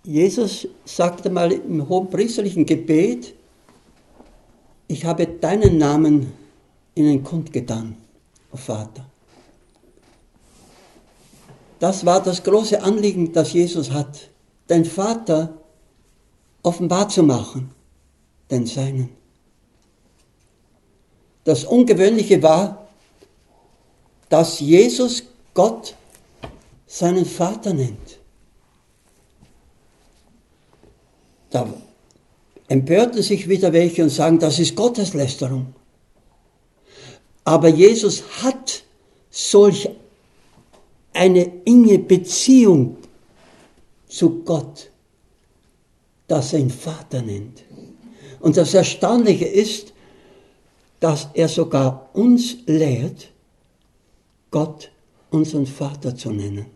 Jesus sagte mal im hohenpriesterlichen Gebet, ich habe deinen Namen ihnen kundgetan, o Vater. Das war das große Anliegen, das Jesus hat, den Vater offenbar zu machen, den Seinen. Das Ungewöhnliche war, dass Jesus Gott seinen Vater nennt. Da empörten sich wieder welche und sagen, das ist Gotteslästerung. Aber Jesus hat solch eine enge Beziehung zu Gott, dass er ihn Vater nennt. Und das Erstaunliche ist, dass er sogar uns lehrt, Gott unseren Vater zu nennen.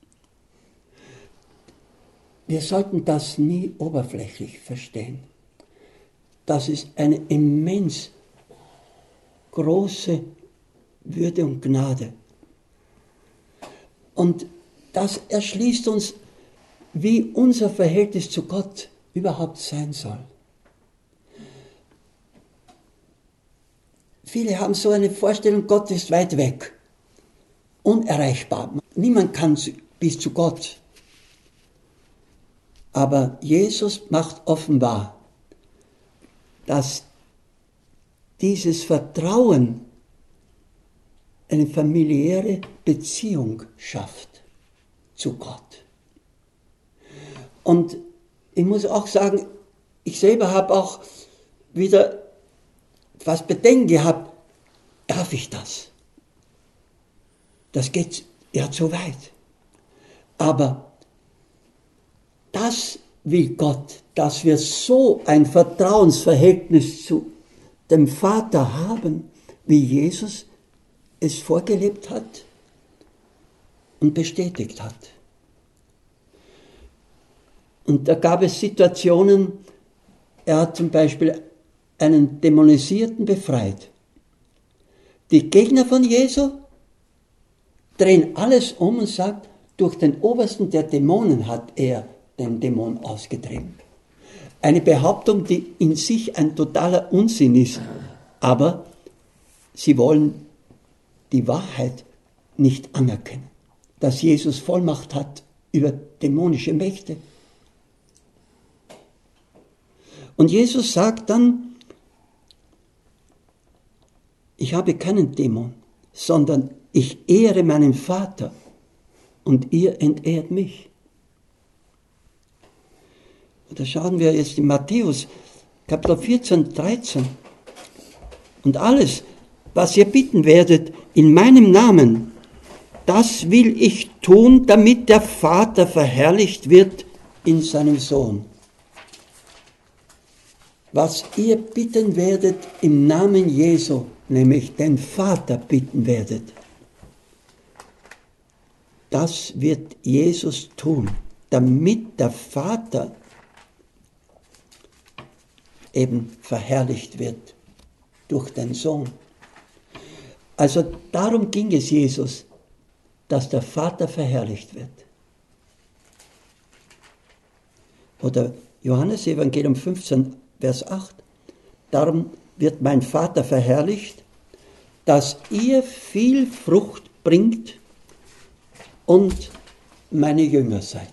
Wir sollten das nie oberflächlich verstehen. Das ist eine immens große Würde und Gnade. Und das erschließt uns, wie unser Verhältnis zu Gott überhaupt sein soll. Viele haben so eine Vorstellung, Gott ist weit weg, unerreichbar. Niemand kann bis zu Gott. Aber Jesus macht offenbar, dass dieses Vertrauen eine familiäre Beziehung schafft zu Gott. Und ich muss auch sagen, ich selber habe auch wieder fast Bedenken gehabt, darf ich das? Das geht ja zu weit. Aber das will Gott, dass wir so ein Vertrauensverhältnis zu dem Vater haben, wie Jesus es vorgelebt hat und bestätigt hat. Und da gab es Situationen, er hat zum Beispiel einen Dämonisierten befreit. Die Gegner von Jesu drehen alles um und sagen, durch den Obersten der Dämonen hat er den Dämon ausgetrieben. Eine Behauptung, die in sich ein totaler Unsinn ist, aber sie wollen die Wahrheit nicht anerkennen, dass Jesus Vollmacht hat über dämonische Mächte. Und Jesus sagt dann, ich habe keinen Dämon, sondern ich ehre meinen Vater und ihr entehrt mich. Und da schauen wir jetzt in Matthäus, Kapitel 14, 13. Und alles, was ihr bitten werdet in meinem Namen, das will ich tun, damit der Vater verherrlicht wird in seinem Sohn. Was ihr bitten werdet im Namen Jesu, nämlich den Vater bitten werdet, das wird Jesus tun, damit der Vater eben verherrlicht wird durch den Sohn. Also darum ging es Jesus, dass der Vater verherrlicht wird. Oder Johannes Evangelium 15, Vers 8. Darum wird mein Vater verherrlicht, dass ihr viel Frucht bringt und meine Jünger seid.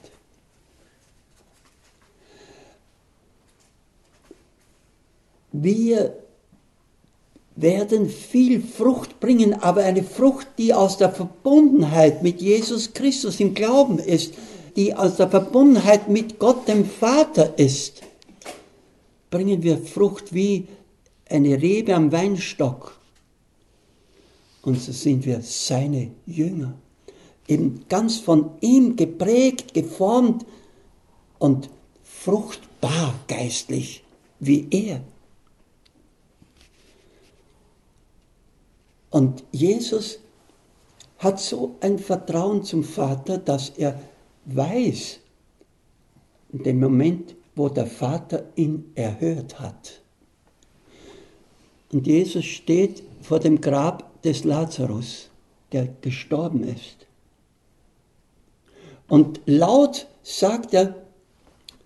Wir werden viel Frucht bringen, aber eine Frucht, die aus der Verbundenheit mit Jesus Christus im Glauben ist, die aus der Verbundenheit mit Gott dem Vater ist, bringen wir Frucht wie eine Rebe am Weinstock. Und so sind wir seine Jünger, eben ganz von ihm geprägt, geformt und fruchtbar geistlich wie er. Und Jesus hat so ein Vertrauen zum Vater, dass er weiß, in dem Moment, wo der Vater ihn erhört hat. Und Jesus steht vor dem Grab des Lazarus, der gestorben ist. Und laut sagt er,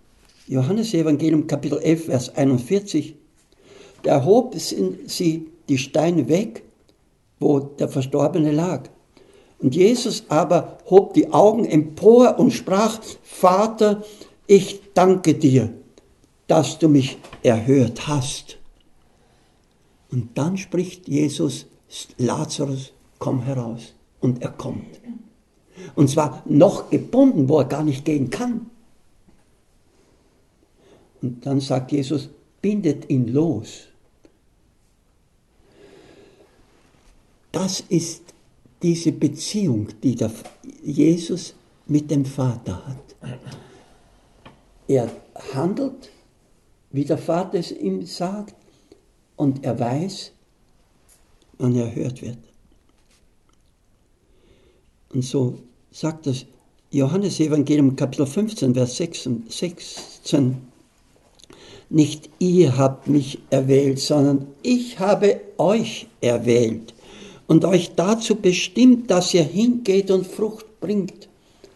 Johannes Evangelium Kapitel 11, Vers 41, da erhob sie die Steine weg, wo der Verstorbene lag. Und Jesus aber hob die Augen empor und sprach, Vater, ich danke dir, dass du mich erhört hast. Und dann spricht Jesus, Lazarus, komm heraus. Und er kommt. Und zwar noch gebunden, wo er gar nicht gehen kann. Und dann sagt Jesus, bindet ihn los. Das ist diese Beziehung, die der Jesus mit dem Vater hat. Er handelt, wie der Vater es ihm sagt, und er weiß, wann er erhört wird. Und so sagt das Johannes Evangelium Kapitel 15, Vers 16, nicht ihr habt mich erwählt, sondern ich habe euch erwählt und euch dazu bestimmt, dass ihr hingeht und Frucht bringt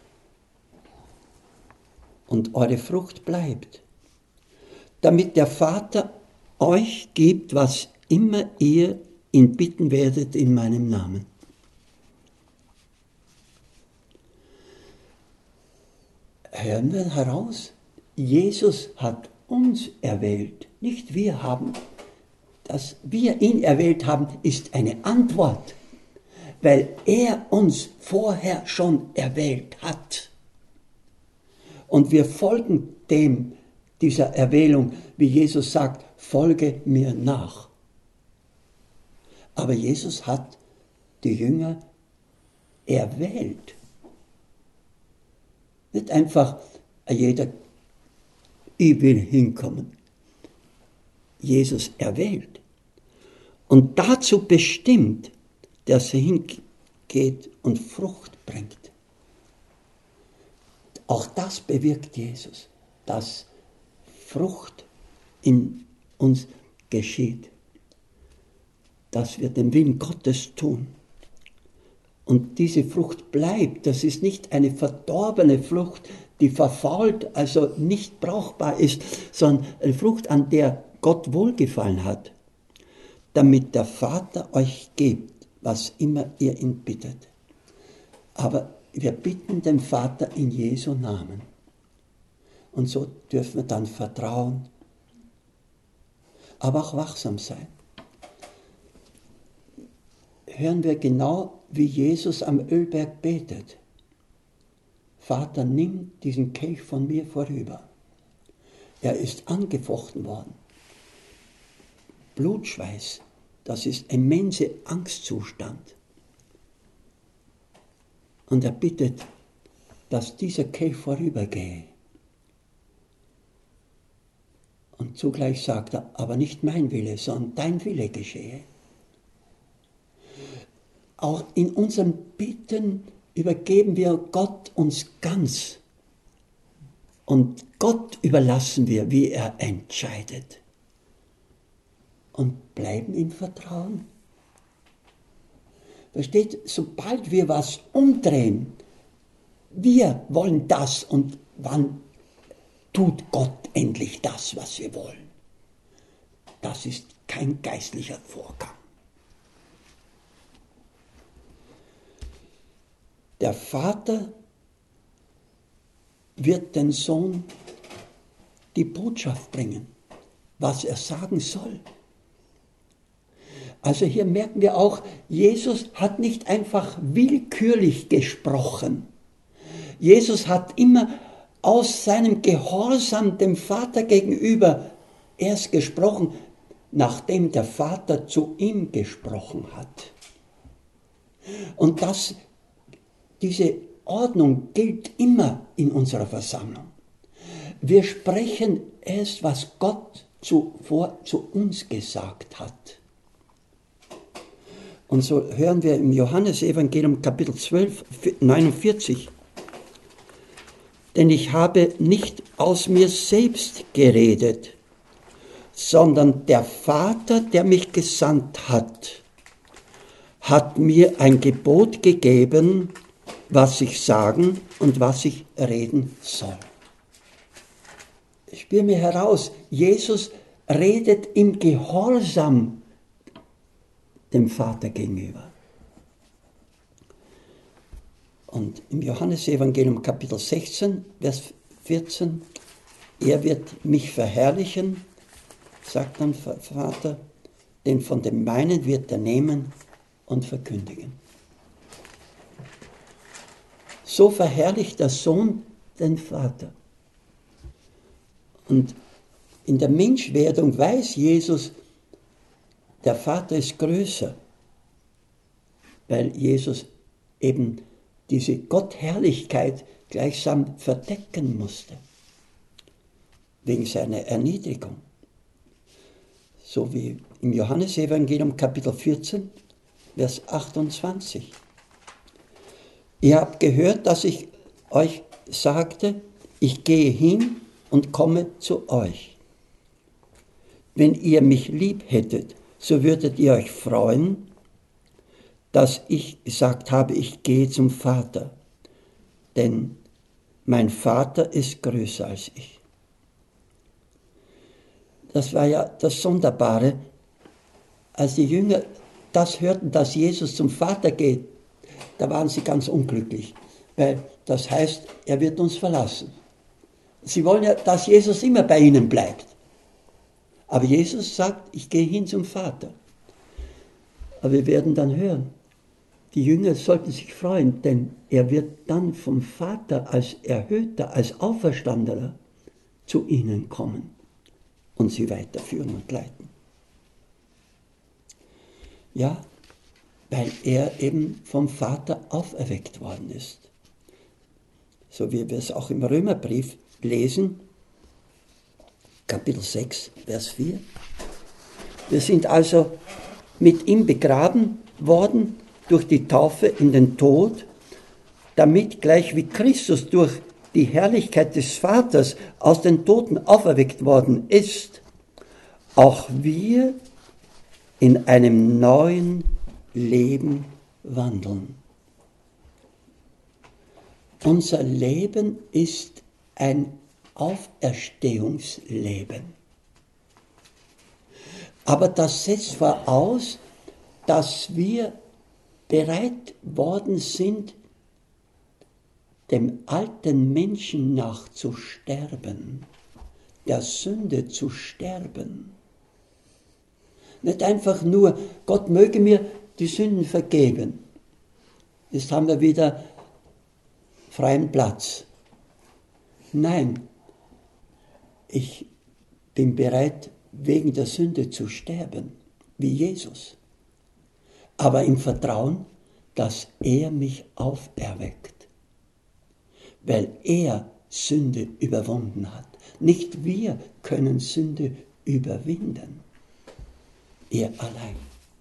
und eure Frucht bleibt, damit der Vater euch gibt, was immer ihr ihn bitten werdet in meinem Namen. Hören wir heraus, Jesus hat uns erwählt, nicht wir haben. Dass wir ihn erwählt haben, ist eine Antwort, weil er uns vorher schon erwählt hat. Und wir folgen dieser Erwählung, wie Jesus sagt, folge mir nach. Aber Jesus hat die Jünger erwählt. Nicht einfach jeder, ich will hinkommen. Jesus erwählt und dazu bestimmt, dass er hingeht und Frucht bringt. Auch das bewirkt Jesus, dass Frucht in uns geschieht, dass wir den Willen Gottes tun. Und diese Frucht bleibt, das ist nicht eine verdorbene Frucht, die verfault, also nicht brauchbar ist, sondern eine Frucht, an der Gott wohlgefallen hat, damit der Vater euch gibt, was immer ihr ihn bittet. Aber wir bitten den Vater in Jesu Namen. Und so dürfen wir dann vertrauen, aber auch wachsam sein. Hören wir genau, wie Jesus am Ölberg betet. Vater, nimm diesen Kelch von mir vorüber. Er ist angefochten worden. Blutschweiß, das ist immense Angstzustand. Und er bittet, dass dieser Kelch vorübergehe. Und zugleich sagt er, aber nicht mein Wille, sondern dein Wille geschehe. Auch in unseren Bitten übergeben wir Gott uns ganz. Und Gott überlassen wir, wie er entscheidet. Und bleiben im Vertrauen. Versteht, sobald wir was umdrehen, wir wollen das und wann tut Gott endlich das, was wir wollen. Das ist kein geistlicher Vorgang. Der Vater wird den Sohn die Botschaft bringen, was er sagen soll. Also hier merken wir auch, Jesus hat nicht einfach willkürlich gesprochen. Jesus hat immer aus seinem Gehorsam dem Vater gegenüber erst gesprochen, nachdem der Vater zu ihm gesprochen hat. Und diese Ordnung gilt immer in unserer Versammlung. Wir sprechen erst, was Gott zuvor zu uns gesagt hat. Und so hören wir im Johannesevangelium Kapitel 12, 49. Denn ich habe nicht aus mir selbst geredet, sondern der Vater, der mich gesandt hat, hat mir ein Gebot gegeben, was ich sagen und was ich reden soll. spür mir heraus, Jesus redet im Gehorsam dem Vater gegenüber. Und im Johannesevangelium Kapitel 16, Vers 14, er wird mich verherrlichen, sagt dann Vater, denn von dem meinen wird er nehmen und verkündigen. So verherrlicht der Sohn den Vater. Und in der Menschwerdung weiß Jesus, der Vater ist größer, weil Jesus eben diese Gottherrlichkeit gleichsam verdecken musste, wegen seiner Erniedrigung. So wie im Johannesevangelium Kapitel 14, Vers 28. Ihr habt gehört, dass ich euch sagte, ich gehe hin und komme zu euch. Wenn ihr mich lieb hättet, so würdet ihr euch freuen, dass ich gesagt habe, ich gehe zum Vater, denn mein Vater ist größer als ich. Das war ja das Sonderbare, als die Jünger das hörten, dass Jesus zum Vater geht, da waren sie ganz unglücklich, weil das heißt, er wird uns verlassen. Sie wollen ja, dass Jesus immer bei ihnen bleibt. Aber Jesus sagt, ich gehe hin zum Vater. Aber wir werden dann hören, die Jünger sollten sich freuen, denn er wird dann vom Vater als Erhöhter, als Auferstandener zu ihnen kommen und sie weiterführen und leiten. Ja, weil er eben vom Vater auferweckt worden ist. So wie wir es auch im Römerbrief lesen, Kapitel 6, Vers 4. Wir sind also mit ihm begraben worden durch die Taufe in den Tod, damit gleich wie Christus durch die Herrlichkeit des Vaters aus den Toten auferweckt worden ist, auch wir in einem neuen Leben wandeln. Unser Leben ist ein Auferstehungsleben. Aber das setzt voraus, dass wir bereit worden sind, dem alten Menschen nach zu sterben, der Sünde zu sterben. Nicht einfach nur, Gott möge mir die Sünden vergeben. Jetzt haben wir wieder freien Platz. Nein, ich bin bereit, wegen der Sünde zu sterben, wie Jesus. Aber im Vertrauen, dass er mich auferweckt. Weil er Sünde überwunden hat. Nicht wir können Sünde überwinden. Er allein.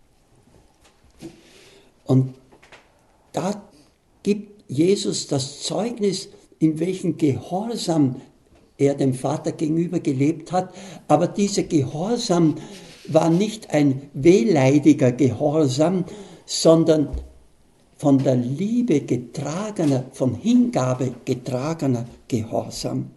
Und da gibt Jesus das Zeugnis, in welchem Gehorsam er dem Vater gegenüber gelebt hat. Aber dieser Gehorsam war nicht ein wehleidiger Gehorsam, sondern von der Liebe getragener, von Hingabe getragener Gehorsam.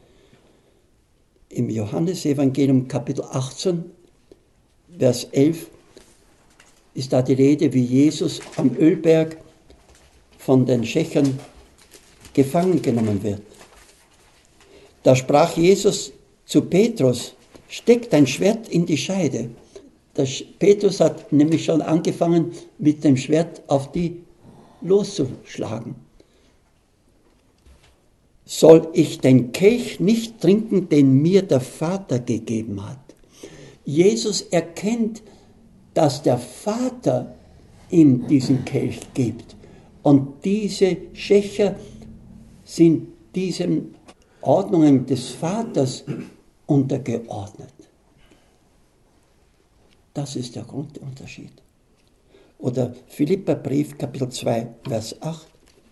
Im Johannesevangelium Kapitel 18, Vers 11 ist da die Rede, wie Jesus am Ölberg von den Schächern gefangen genommen wird. Da sprach Jesus zu Petrus, steck dein Schwert in die Scheide. Petrus hat nämlich schon angefangen, mit dem Schwert auf die loszuschlagen. Soll ich den Kelch nicht trinken, den mir der Vater gegeben hat? Jesus erkennt, dass der Vater ihm diesen Kelch gibt. Und diese Schächer sind diesen Ordnungen des Vaters untergeordnet. Das ist der Grundunterschied. Oder Philipperbrief, Kapitel 2, Vers 8.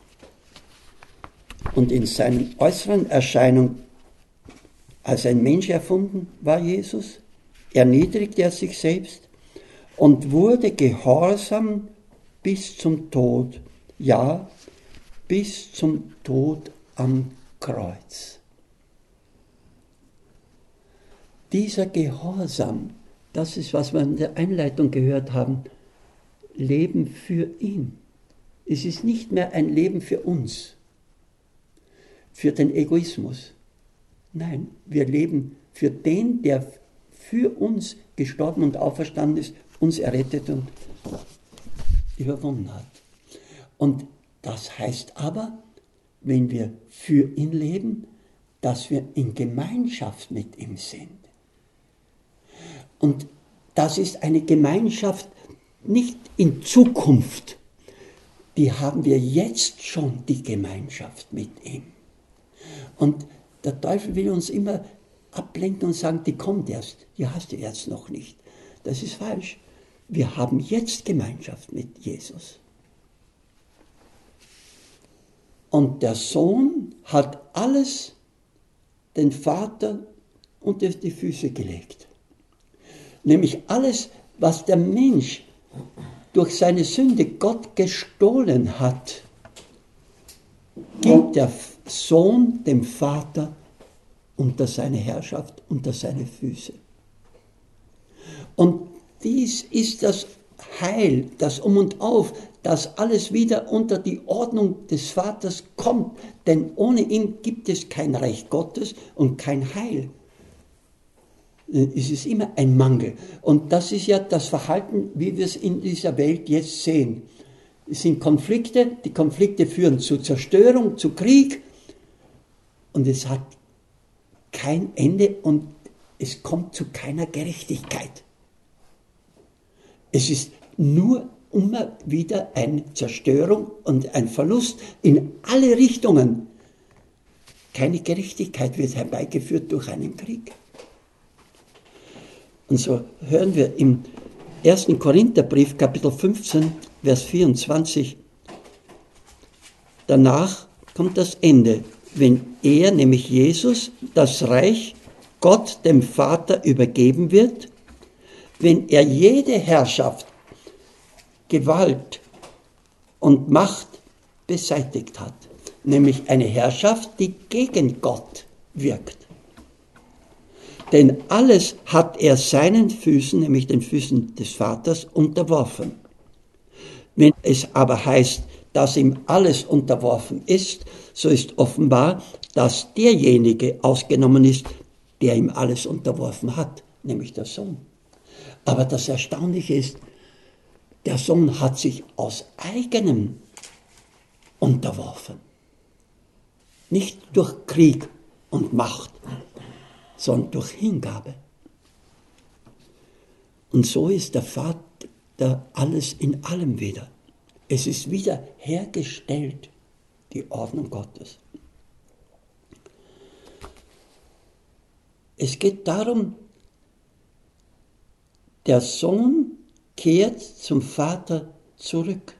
Und in seiner äußeren Erscheinung als ein Mensch erfunden war Jesus, erniedrigte er sich selbst und wurde gehorsam bis zum Tod, ja, bis zum Tod am Kreuz. dieser Gehorsam, das ist, was wir in der Einleitung gehört haben, Leben für ihn. Es ist nicht mehr ein Leben für uns, für den Egoismus. Nein, wir leben für den, der für uns gestorben und auferstanden ist, uns errettet und überwunden hat. Und das heißt aber, wenn wir für ihn leben, dass wir in Gemeinschaft mit ihm sind. Und das ist eine Gemeinschaft nicht in Zukunft, die haben wir jetzt schon, die Gemeinschaft mit ihm. Und der Teufel will uns immer ablenken und sagen, die kommt erst, die hast du jetzt noch nicht. Das ist falsch. Wir haben jetzt Gemeinschaft mit Jesus. Und der Sohn hat alles den Vater unter die Füße gelegt. Nämlich alles, was der Mensch durch seine Sünde Gott gestohlen hat, gibt der Sohn dem Vater unter seine Herrschaft, unter seine Füße. Und dies ist das Heil, das Um und Auf, dass alles wieder unter die Ordnung des Vaters kommt. Denn ohne ihn gibt es kein Reich Gottes und kein Heil. Es ist immer ein Mangel. Und das ist ja das Verhalten, wie wir es in dieser Welt jetzt sehen. Es sind Konflikte, die Konflikte führen zu Zerstörung, zu Krieg. Und es hat kein Ende und es kommt zu keiner Gerechtigkeit. Es ist nur immer wieder eine Zerstörung und ein Verlust in alle Richtungen. Keine Gerechtigkeit wird herbeigeführt durch einen Krieg. Und so hören wir im 1. Korintherbrief, Kapitel 15, Vers 24, danach kommt das Ende, wenn er, nämlich Jesus, das Reich Gott, dem Vater, übergeben wird, wenn er jede Herrschaft, Gewalt und Macht beseitigt hat, nämlich eine Herrschaft, die gegen Gott wirkt. Denn alles hat er seinen Füßen, nämlich den Füßen des Vaters, unterworfen. Wenn es aber heißt, dass ihm alles unterworfen ist, so ist offenbar, dass derjenige ausgenommen ist, der ihm alles unterworfen hat, nämlich der Sohn. Aber das Erstaunliche ist, der Sohn hat sich aus eigenem unterworfen. Nicht durch Krieg und Macht, sondern durch Hingabe. Und so ist der Vater alles in allem wieder. Es ist wieder hergestellt, die Ordnung Gottes. Es geht darum, der Sohn kehrt zum Vater zurück.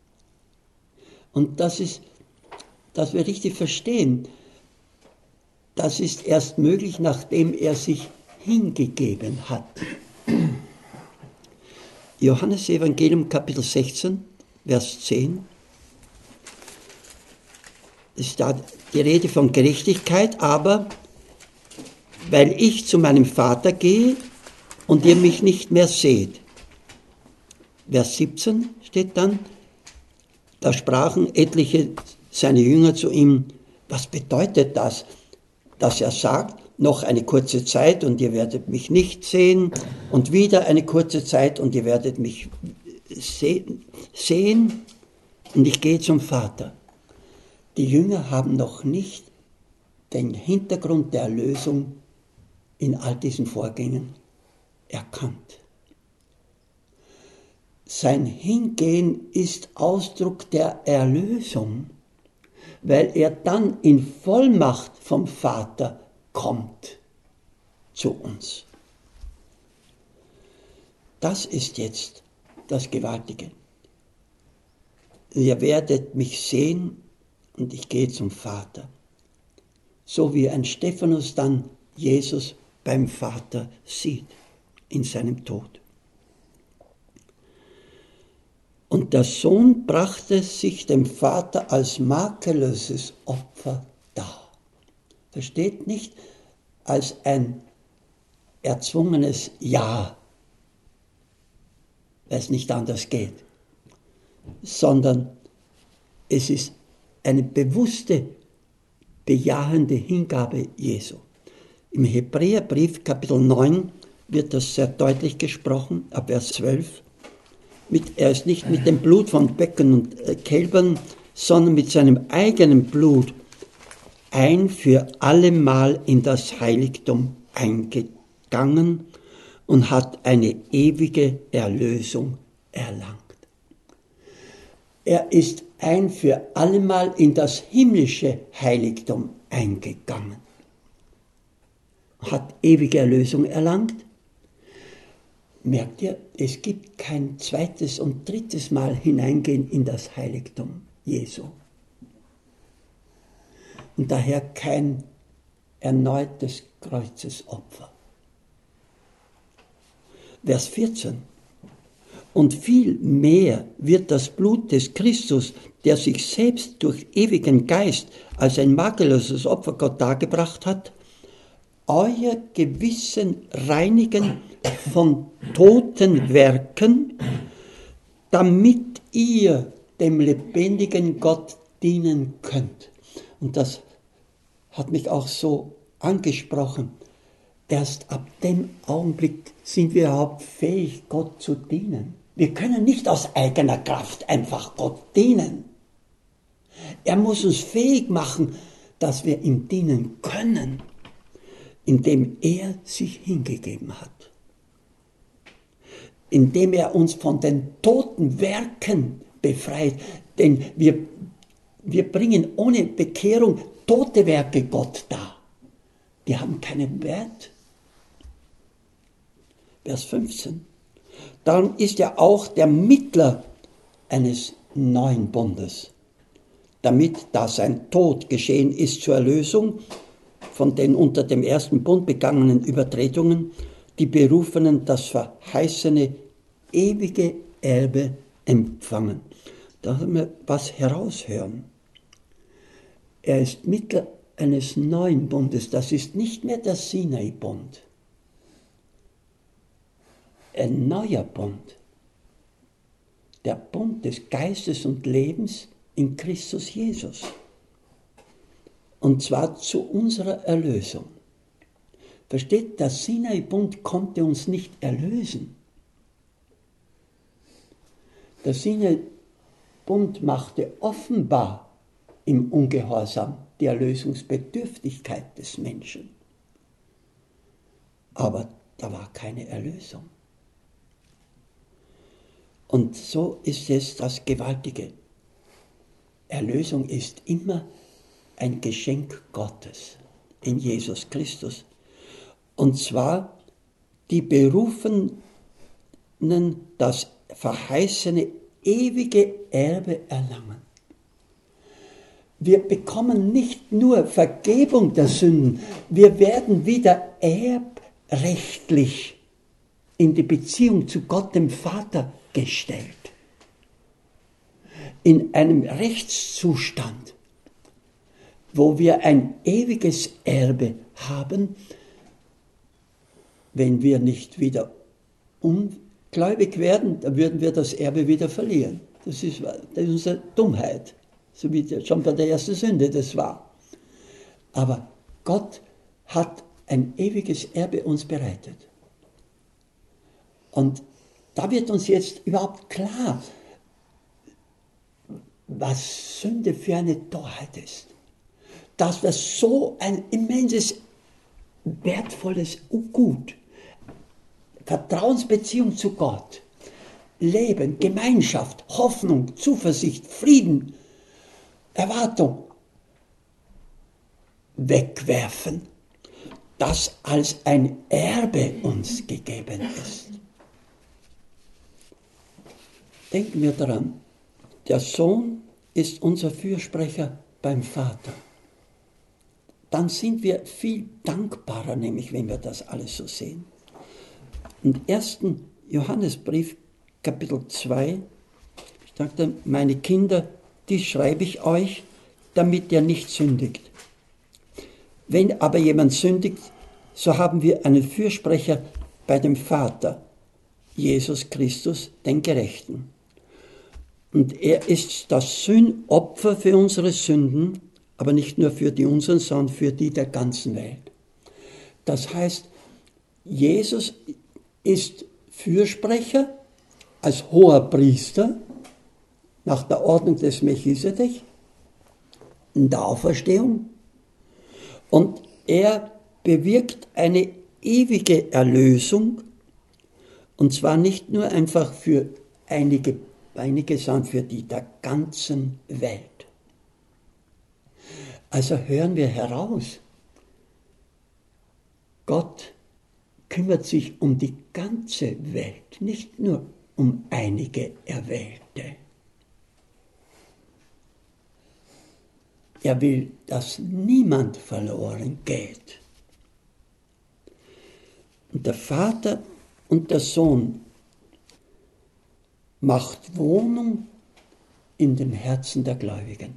Und das ist, dass wir richtig verstehen, das ist erst möglich, nachdem er sich hingegeben hat. Johannes Evangelium Kapitel 16, Vers 10. Es ist da die Rede von Gerechtigkeit, aber weil ich zu meinem Vater gehe und ihr mich nicht mehr seht. Vers 17 steht dann, da sprachen etliche seine Jünger zu ihm, was bedeutet das, dass er sagt, noch eine kurze Zeit und ihr werdet mich nicht sehen und wieder eine kurze Zeit und ihr werdet mich sehen und ich gehe zum Vater. Die Jünger haben noch nicht den Hintergrund der Erlösung in all diesen Vorgängen erkannt. Sein Hingehen ist Ausdruck der Erlösung, weil er dann in Vollmacht vom Vater kommt zu uns. Das ist jetzt das Gewaltige. Ihr werdet mich sehen und ich gehe zum Vater. So wie ein Stephanus dann Jesus beim Vater sieht in seinem Tod. Und der Sohn brachte sich dem Vater als makelloses Opfer dar. Versteht nicht als ein erzwungenes Ja, weil es nicht anders geht, sondern es ist eine bewusste, bejahende Hingabe Jesu. Im Hebräerbrief Kapitel 9 wird das sehr deutlich gesprochen, ab Vers 12. Er ist nicht mit dem Blut von Böcken und Kälbern, sondern mit seinem eigenen Blut ein für allemal in das Heiligtum eingegangen und hat eine ewige Erlösung erlangt. Er ist ein für allemal in das himmlische Heiligtum eingegangen, hat ewige Erlösung erlangt. Merkt ihr, es gibt kein zweites und drittes Mal hineingehen in das Heiligtum Jesu. Und daher kein erneutes Kreuzesopfer. Vers 14. Und viel mehr wird das Blut des Christus, der sich selbst durch ewigen Geist als ein makelloses Opfer Gott dargebracht hat, euer Gewissen reinigen von toten Werken, damit ihr dem lebendigen Gott dienen könnt. Und das hat mich auch so angesprochen. Erst ab dem Augenblick sind wir überhaupt fähig, Gott zu dienen. Wir können nicht aus eigener Kraft einfach Gott dienen. Er muss uns fähig machen, dass wir ihm dienen können, indem er sich hingegeben hat. Indem er uns von den toten Werken befreit. Denn wir bringen ohne Bekehrung tote Werke Gott dar. Die haben keinen Wert. Vers 15. Darum ist er auch der Mittler eines neuen Bundes, damit, da sein Tod geschehen ist zur Erlösung von den unter dem ersten Bund begangenen Übertretungen, die Berufenen das verheißene ewige Erbe empfangen. Da müssen wir was heraushören. Er ist Mittler eines neuen Bundes. Das ist nicht mehr der Sinai-Bund. Ein neuer Bund. Der Bund des Geistes und Lebens in Christus Jesus. Und zwar zu unserer Erlösung. Versteht, der Sinai-Bund konnte uns nicht erlösen. Der Sinai-Bund machte offenbar im Ungehorsam die Erlösungsbedürftigkeit des Menschen. Aber da war keine Erlösung. Und so ist es das Gewaltige. Erlösung ist immer ein Geschenk Gottes in Jesus Christus. Und zwar die Berufenen das verheißene ewige Erbe erlangen. Wir bekommen nicht nur Vergebung der Sünden, wir werden wieder erbrechtlich in die Beziehung zu Gott, dem Vater, gestellt. In einem Rechtszustand, wo wir ein ewiges Erbe haben, wenn wir nicht wieder ungläubig werden, dann würden wir das Erbe wieder verlieren. Das ist unsere Dummheit, so wie schon bei der ersten Sünde das war. Aber Gott hat ein ewiges Erbe uns bereitet. Und da wird uns jetzt überhaupt klar, was Sünde für eine Torheit ist. Dass wir so ein immenses, wertvolles Gut, Vertrauensbeziehung zu Gott, Leben, Gemeinschaft, Hoffnung, Zuversicht, Frieden, Erwartung wegwerfen, das als ein Erbe uns gegeben ist. Denken wir daran, der Sohn ist unser Fürsprecher beim Vater. Dann sind wir viel dankbarer, nämlich wenn wir das alles so sehen. Im 1. Johannesbrief, Kapitel 2, sagte, meine Kinder, die schreibe ich euch, damit ihr nicht sündigt. Wenn aber jemand sündigt, so haben wir einen Fürsprecher bei dem Vater, Jesus Christus, den Gerechten. Und er ist das Sündopfer für unsere Sünden, aber nicht nur für die unseren, sondern für die der ganzen Welt. Das heißt, Jesus ist Fürsprecher als hoher Priester nach der Ordnung des Melchisedech in der Auferstehung, und er bewirkt eine ewige Erlösung, und zwar nicht nur einfach für einige, sondern für die der ganzen Welt. Also hören wir heraus, Gott kümmert sich um die ganze Welt, nicht nur um einige Erwählte. Er will, dass niemand verloren geht. Und der Vater und der Sohn macht Wohnung in den Herzen der Gläubigen.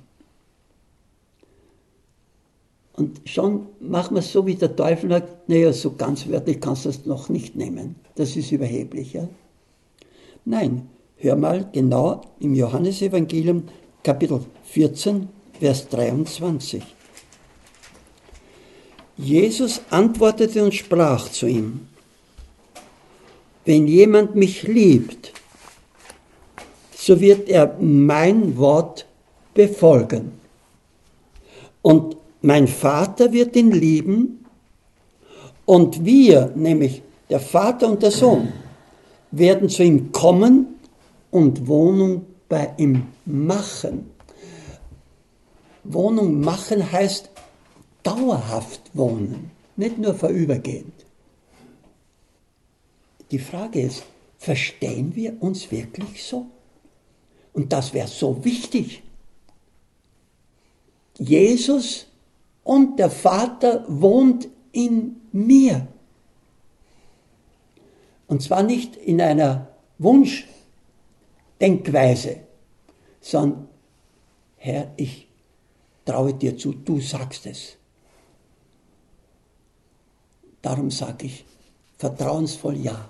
Und schon machen wir es so, wie der Teufel sagt, naja, so ganz wörtlich kannst du das noch nicht nehmen. Das ist überheblich. Ja? Nein, hör mal genau im Johannesevangelium, Kapitel 14, Vers 23. Jesus antwortete und sprach zu ihm: Wenn jemand mich liebt, so wird er mein Wort befolgen. Und mein Vater wird ihn lieben, und wir, nämlich der Vater und der Sohn, werden zu ihm kommen und Wohnung bei ihm machen. Wohnung machen heißt dauerhaft wohnen, nicht nur vorübergehend. Die Frage ist, verstehen wir uns wirklich so? Und das wäre so wichtig. Jesus und der Vater wohnt in mir. Und zwar nicht in einer Wunschdenkweise, sondern, Herr, ich traue dir zu, du sagst es. Darum sage ich vertrauensvoll Ja.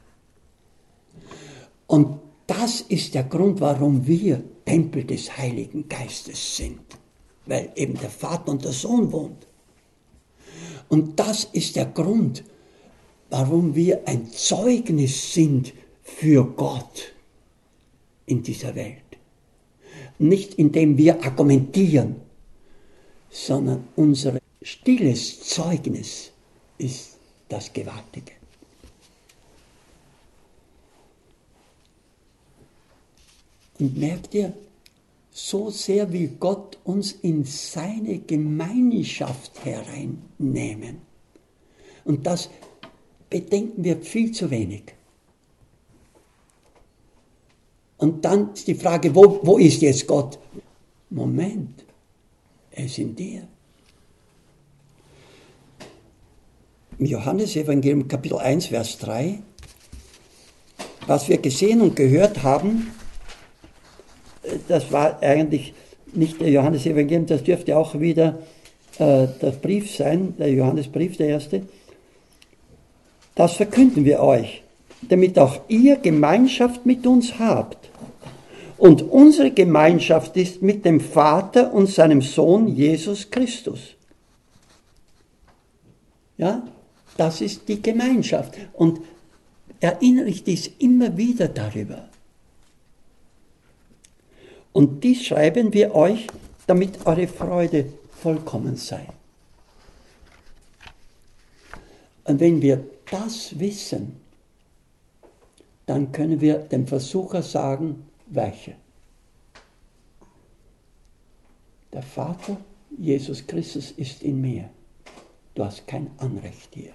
Und das ist der Grund, warum wir Tempel des Heiligen Geistes sind. Weil eben der Vater und der Sohn wohnt. Und das ist der Grund, warum wir ein Zeugnis sind für Gott in dieser Welt. Nicht indem wir argumentieren, sondern unser stilles Zeugnis ist das Gewaltige. Und merkt ihr, so sehr will Gott uns in seine Gemeinschaft hereinnehmen. Und das bedenken wir viel zu wenig. Und dann ist die Frage, wo ist jetzt Gott? Moment, er ist in dir. Im Johannesevangelium Kapitel 1, Vers 3, was wir gesehen und gehört haben, das war eigentlich nicht der Johannesevangelium, das dürfte auch wieder der Brief sein, der Johannesbrief, der erste. Das verkünden wir euch, damit auch ihr Gemeinschaft mit uns habt. Und unsere Gemeinschaft ist mit dem Vater und seinem Sohn Jesus Christus. Ja, das ist die Gemeinschaft. Und erinnere ich dies immer wieder darüber. Und dies schreiben wir euch, damit eure Freude vollkommen sei. Und wenn wir das wissen, dann können wir dem Versucher sagen, weiche. Der Vater, Jesus Christus, ist in mir. Du hast kein Anrecht hier.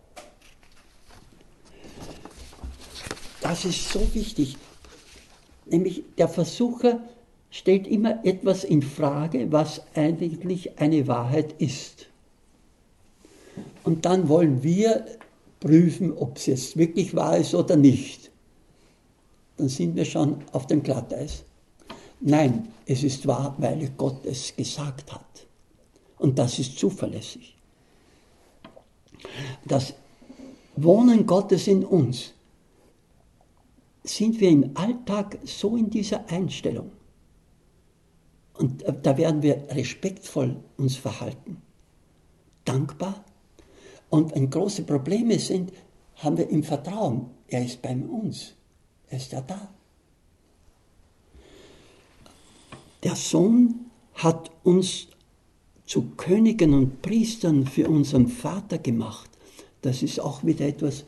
Das ist so wichtig. Nämlich der Versucher stellt immer etwas in Frage, was eigentlich eine Wahrheit ist. Und dann wollen wir prüfen, ob es jetzt wirklich wahr ist oder nicht. Dann sind wir schon auf dem Glatteis. Nein, es ist wahr, weil Gott es gesagt hat. Und das ist zuverlässig. das Wohnen Gottes in uns, sind wir im Alltag so in dieser Einstellung. Und da werden wir respektvoll uns verhalten, dankbar. Und wenn große Probleme sind, haben wir im Vertrauen, er ist bei uns, er ist ja da. Der Sohn hat uns zu Königen und Priestern für unseren Vater gemacht. Das ist auch wieder etwas,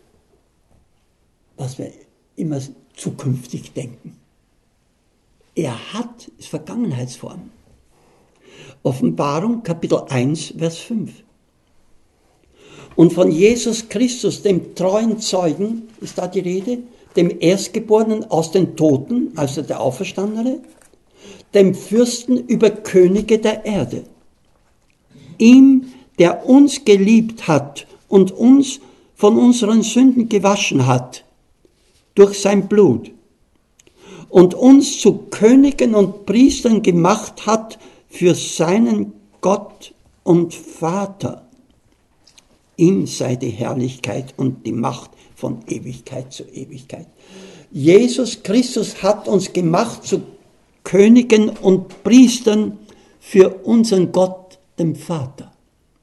was wir immer zukünftig denken. Er hat Vergangenheitsform. Offenbarung Kapitel 1, Vers 5. Und von Jesus Christus, dem treuen Zeugen, ist da die Rede, dem Erstgeborenen aus den Toten, also der Auferstandene, dem Fürsten über Könige der Erde. Ihm, der uns geliebt hat und uns von unseren Sünden gewaschen hat, durch sein Blut, und uns zu Königen und Priestern gemacht hat für seinen Gott und Vater. Ihm sei die Herrlichkeit und die Macht von Ewigkeit zu Ewigkeit. Jesus Christus hat uns gemacht zu Königen und Priestern für unseren Gott, dem Vater.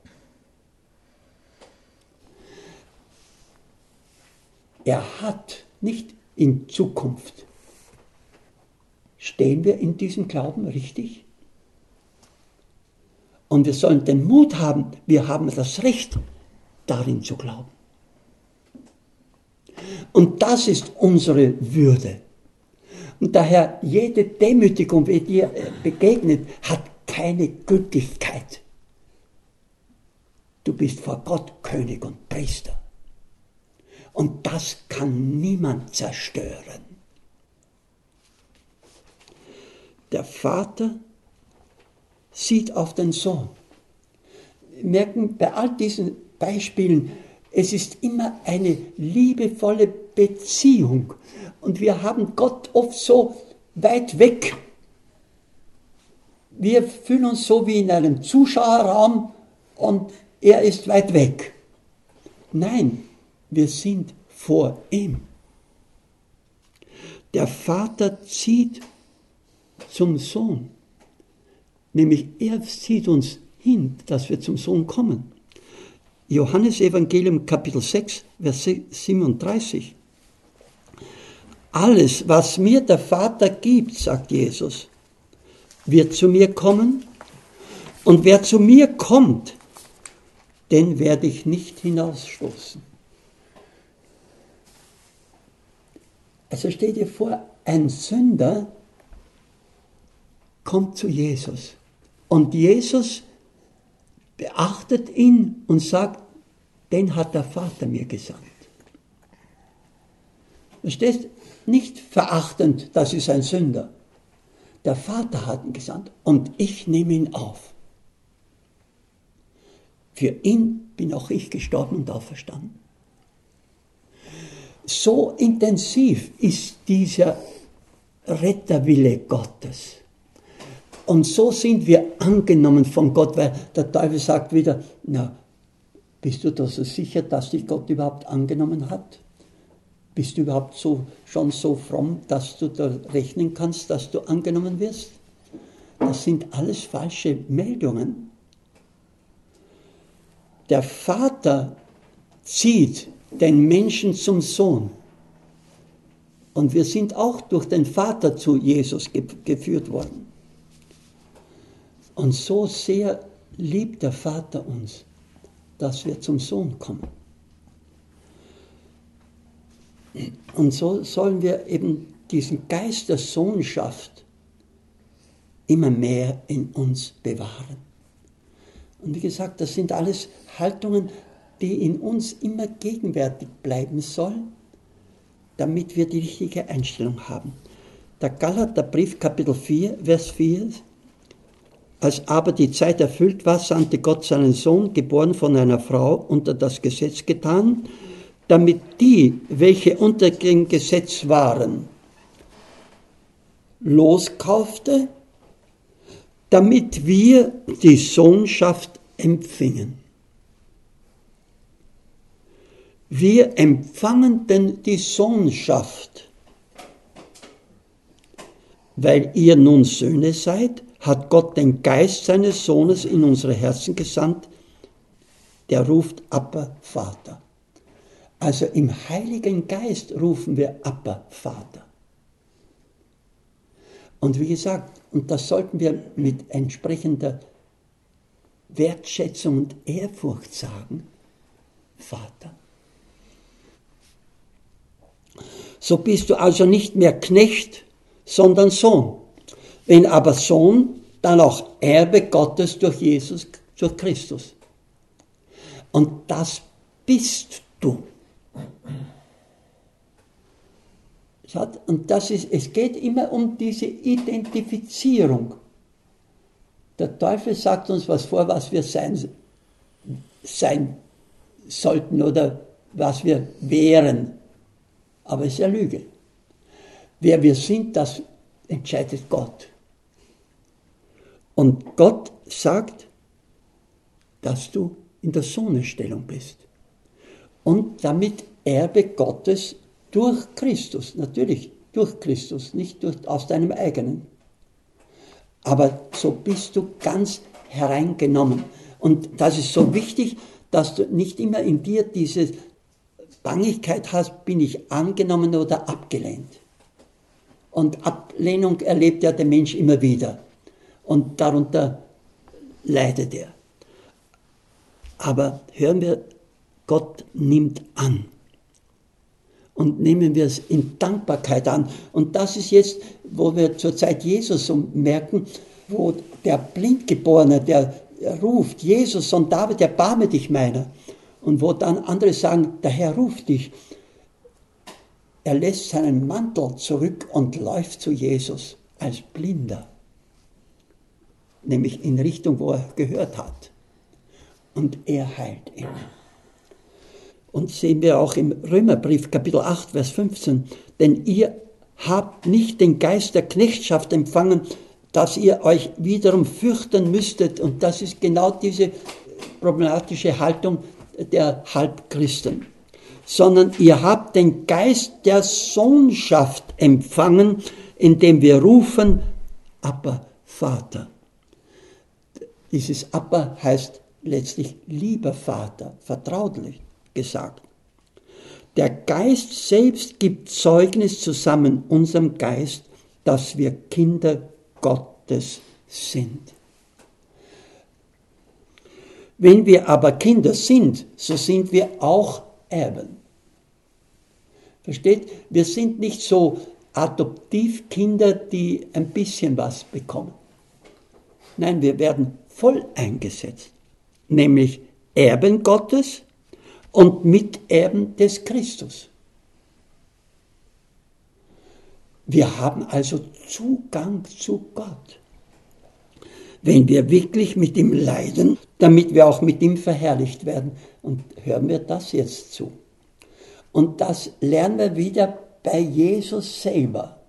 Er hat nicht in Zukunft. Stehen wir in diesem Glauben richtig? Und wir sollen den Mut haben, wir haben das Recht, darin zu glauben. Und das ist unsere Würde. Und daher, jede Demütigung, die dir begegnet, hat keine Gültigkeit. Du bist vor Gott König und Priester. Und das kann niemand zerstören. Der Vater sieht auf den Sohn. Wir merken bei all diesen Beispielen, es ist immer eine liebevolle Beziehung. Und wir haben Gott oft so weit weg. Wir fühlen uns so wie in einem Zuschauerraum und er ist weit weg. Nein, wir sind vor ihm. Der Vater zieht zum Sohn. Nämlich er zieht uns hin, dass wir zum Sohn kommen. Johannes Evangelium Kapitel 6, Vers 37. Alles, was mir der Vater gibt, sagt Jesus, wird zu mir kommen. Und wer zu mir kommt, den werde ich nicht hinausstoßen. Also stell dir vor, ein Sünder kommt zu Jesus. Und Jesus beachtet ihn und sagt, den hat der Vater mir gesandt. Verstehst? Nicht verachtend, das ist ein Sünder. Der Vater hat ihn gesandt und ich nehme ihn auf. Für ihn bin auch ich gestorben und auferstanden. So intensiv ist dieser Retterwille Gottes. Und so sind wir angenommen von Gott, weil der Teufel sagt wieder, na, bist du da so sicher, dass dich Gott überhaupt angenommen hat? Bist du überhaupt schon so fromm, dass du da rechnen kannst, dass du angenommen wirst? Das sind alles falsche Meldungen. Der Vater zieht den Menschen zum Sohn. Und wir sind auch durch den Vater zu Jesus geführt worden. Und so sehr liebt der Vater uns, dass wir zum Sohn kommen. Und so sollen wir eben diesen Geist der Sohnschaft immer mehr in uns bewahren. Und wie gesagt, das sind alles Haltungen, die in uns immer gegenwärtig bleiben sollen, damit wir die richtige Einstellung haben. Der Galaterbrief, Kapitel 4, Vers 4, als aber die Zeit erfüllt war, sandte Gott seinen Sohn, geboren von einer Frau, unter das Gesetz getan, damit die, welche unter dem Gesetz waren, loskaufte, damit wir die Sohnschaft empfingen. Wir empfangen denn die Sohnschaft. Weil ihr nun Söhne seid, hat Gott den Geist seines Sohnes in unsere Herzen gesandt, der ruft Abba, Vater. Also im Heiligen Geist rufen wir Abba, Vater. Und wie gesagt, und das sollten wir mit entsprechender Wertschätzung und Ehrfurcht sagen, Vater. So bist du also nicht mehr Knecht, sondern Sohn. Wenn aber Sohn, dann auch Erbe Gottes durch Jesus, durch Christus. Und das bist du. Und es geht immer um diese Identifizierung. Der Teufel sagt uns was vor, was wir sein sollten oder was wir wären. Aber es ist ja Lüge. Wer wir sind, das entscheidet Gott. Und Gott sagt, dass du in der Sohnenstellung bist. Und damit Erbe Gottes durch Christus. Natürlich durch Christus, nicht aus deinem eigenen. Aber so bist du ganz hereingenommen. Und das ist so wichtig, dass du nicht immer in dir diese Bangigkeit hast, bin ich angenommen oder abgelehnt. Und Ablehnung erlebt ja der Mensch immer wieder. Und darunter leidet er. Aber hören wir, Gott nimmt an. Und nehmen wir es in Dankbarkeit an. Und das ist jetzt, wo wir zur Zeit Jesus so merken, wo der Blindgeborene, der ruft, Jesus, Sohn David, erbarme dich meiner. Und wo dann andere sagen, der Herr ruft dich. Er lässt seinen Mantel zurück und läuft zu Jesus als Blinder. Nämlich in Richtung, wo er gehört hat. Und er heilt ihn. Und sehen wir auch im Römerbrief, Kapitel 8, Vers 15. Denn ihr habt nicht den Geist der Knechtschaft empfangen, dass ihr euch wiederum fürchten müsstet. Und das ist genau diese problematische Haltung der Halbchristen. Sondern ihr habt den Geist der Sohnschaft empfangen, indem wir rufen, Abba, Vater. Dieses Abba heißt letztlich lieber Vater, vertraulich gesagt. Der Geist selbst gibt Zeugnis zusammen unserem Geist, dass wir Kinder Gottes sind. Wenn wir aber Kinder sind, so sind wir auch Erben. Versteht? Wir sind nicht so Adoptivkinder, die ein bisschen was bekommen. Nein, wir werden voll eingesetzt, nämlich Erben Gottes und Miterben des Christus. Wir haben also Zugang zu Gott. Wenn wir wirklich mit ihm leiden, damit wir auch mit ihm verherrlicht werden. Und hören wir das jetzt zu. Und das lernen wir wieder bei Jesus selber.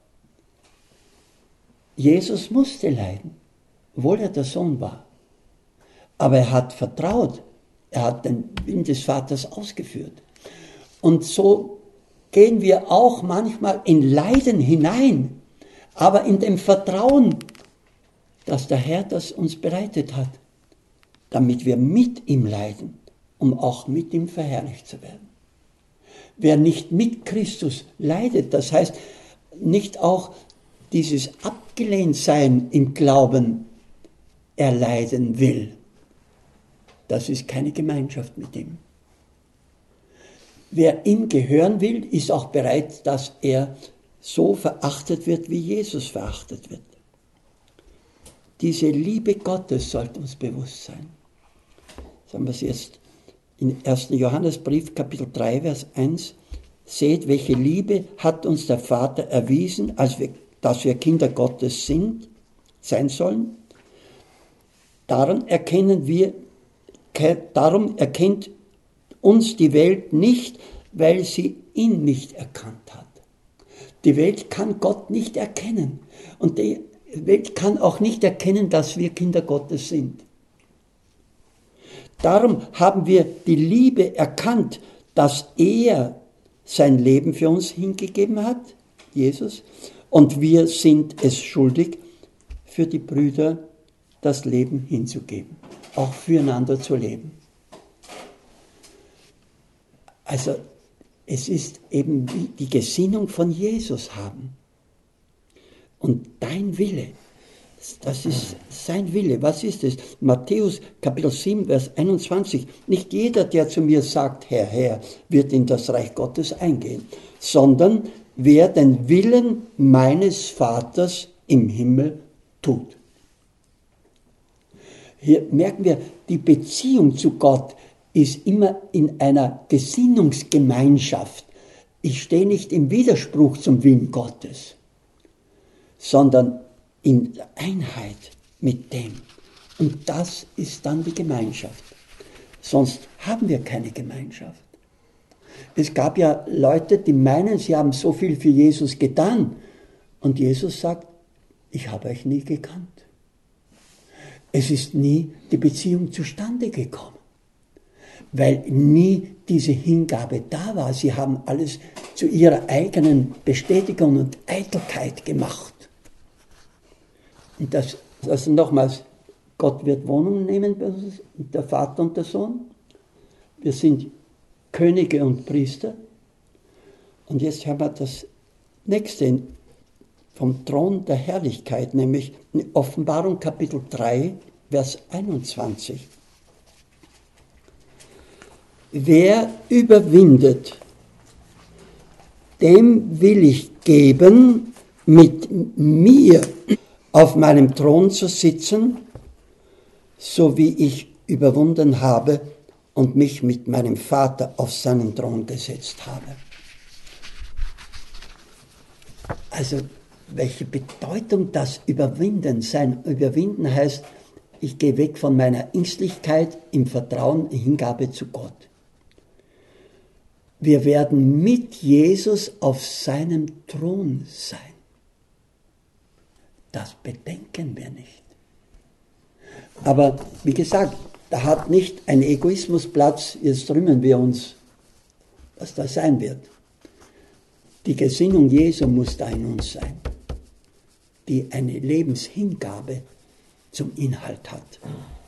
Jesus musste leiden, obwohl er der Sohn war. Aber er hat vertraut. Er hat den Willen des Vaters ausgeführt. Und so gehen wir auch manchmal in Leiden hinein, aber in dem Vertrauen, dass der Herr das uns bereitet hat, damit wir mit ihm leiden, um auch mit ihm verherrlicht zu werden. Wer nicht mit Christus leidet, das heißt nicht auch dieses Abgelehntsein im Glauben erleiden will, das ist keine Gemeinschaft mit ihm. Wer ihm gehören will, ist auch bereit, dass er so verachtet wird, wie Jesus verachtet wird. Diese Liebe Gottes sollte uns bewusst sein. Sagen wir es jetzt im 1. Johannesbrief, Kapitel 3, Vers 1. Seht, welche Liebe hat uns der Vater erwiesen, dass wir Kinder Gottes sein sollen. Darum erkennt uns die Welt nicht, weil sie ihn nicht erkannt hat. Die Welt kann Gott nicht erkennen. Und die Welt kann auch nicht erkennen, dass wir Kinder Gottes sind. Darum haben wir die Liebe erkannt, dass er sein Leben für uns hingegeben hat, Jesus, und wir sind es schuldig, für die Brüder das Leben hinzugeben, auch füreinander zu leben. Also es ist eben wie die Gesinnung von Jesus haben. Und dein Wille, das ist sein Wille. Was ist es? Matthäus Kapitel 7, Vers 21. Nicht jeder, der zu mir sagt, Herr, Herr, wird in das Reich Gottes eingehen, sondern wer den Willen meines Vaters im Himmel tut. Hier merken wir, die Beziehung zu Gott ist immer in einer Gesinnungsgemeinschaft. Ich stehe nicht im Widerspruch zum Willen Gottes, sondern in Einheit mit dem. Und das ist dann die Gemeinschaft. Sonst haben wir keine Gemeinschaft. Es gab ja Leute, die meinen, sie haben so viel für Jesus getan. Und Jesus sagt, ich habe euch nie gekannt. Es ist nie die Beziehung zustande gekommen, weil nie diese Hingabe da war. Sie haben alles zu ihrer eigenen Bestätigung und Eitelkeit gemacht. Und das, also nochmals, Gott wird Wohnung nehmen bei uns, der Vater und der Sohn. Wir sind Könige und Priester. Und jetzt haben wir das nächste vom Thron der Herrlichkeit, nämlich in Offenbarung Kapitel 3, Vers 21. Wer überwindet, dem will ich geben, mit mir auf meinem Thron zu sitzen, so wie ich überwunden habe und mich mit meinem Vater auf seinen Thron gesetzt habe. Also, welche Bedeutung das Überwinden sein. Überwinden heißt, ich gehe weg von meiner Ängstlichkeit im Vertrauen, Hingabe zu Gott. Wir werden mit Jesus auf seinem Thron sein. Das bedenken wir nicht. Aber wie gesagt, da hat nicht ein Egoismus Platz, jetzt rühmen wir uns, was da sein wird. Die Gesinnung Jesu muss da in uns sein, die eine Lebenshingabe zum Inhalt hat.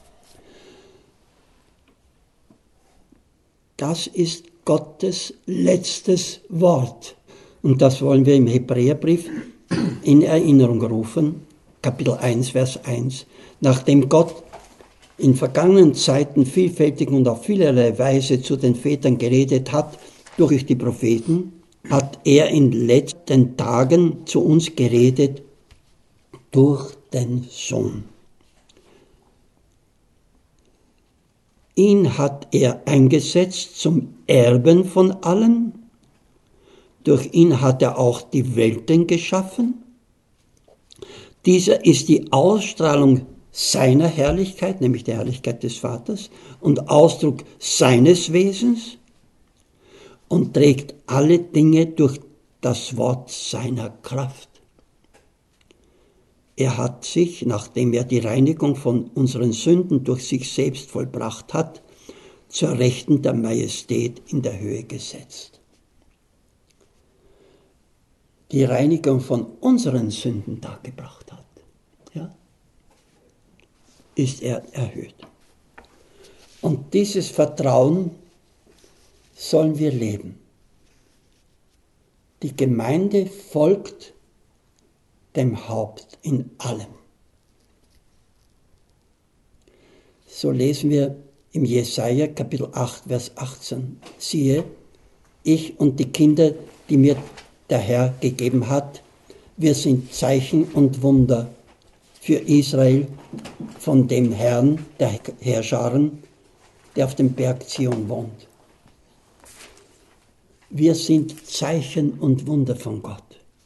Das ist Gottes letztes Wort. Und das wollen wir im Hebräerbrief in Erinnerung rufen, Kapitel 1, Vers 1. Nachdem Gott in vergangenen Zeiten vielfältig und auf vielerlei Weise zu den Vätern geredet hat, durch die Propheten, hat er in letzten Tagen zu uns geredet durch den Sohn. Ihn hat er eingesetzt zum Erben von allem. Durch ihn hat er auch die Welten geschaffen. Dieser ist die Ausstrahlung seiner Herrlichkeit, nämlich der Herrlichkeit des Vaters, und Ausdruck seines Wesens und trägt alle Dinge durch das Wort seiner Kraft. Er hat sich, nachdem er die Reinigung von unseren Sünden durch sich selbst vollbracht hat, zur Rechten der Majestät in der Höhe gesetzt. Die Reinigung von unseren Sünden dargebracht hat, ja, ist er erhöht. Und dieses Vertrauen sollen wir leben. Die Gemeinde folgt dem Haupt in allem. So lesen wir im Jesaja Kapitel 8, Vers 18. Siehe, ich und die Kinder, die mir der Herr gegeben hat, wir sind Zeichen und Wunder für Israel von dem Herrn der Heerscharen, der auf dem Berg Zion wohnt. Wir sind Zeichen und Wunder von Gott.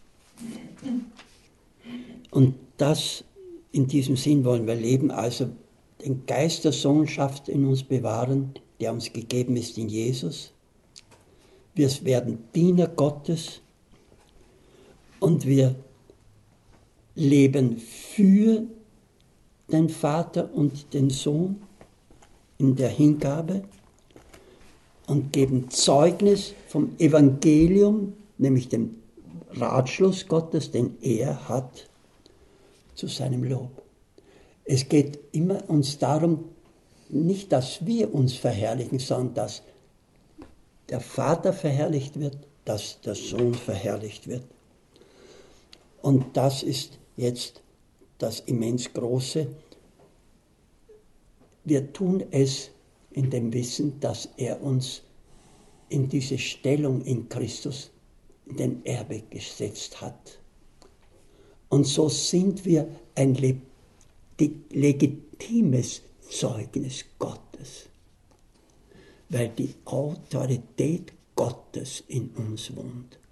Und das, in diesem Sinn wollen wir leben, also den Geist der Sohnschaft in uns bewahren, der uns gegeben ist in Jesus. Wir werden Diener Gottes und wir leben für den Vater und den Sohn in der Hingabe. und geben Zeugnis vom Evangelium, nämlich dem Ratschluss Gottes, den er hat, zu seinem Lob. Es geht immer uns darum, nicht, dass wir uns verherrlichen, sondern dass der Vater verherrlicht wird, dass der Sohn verherrlicht wird. Und das ist jetzt das immens Große. Wir tun es in dem Wissen, dass er uns in diese Stellung in Christus, in den Erbe gesetzt hat. Und so sind wir ein legitimes Zeugnis Gottes, weil die Autorität Gottes in uns wohnt.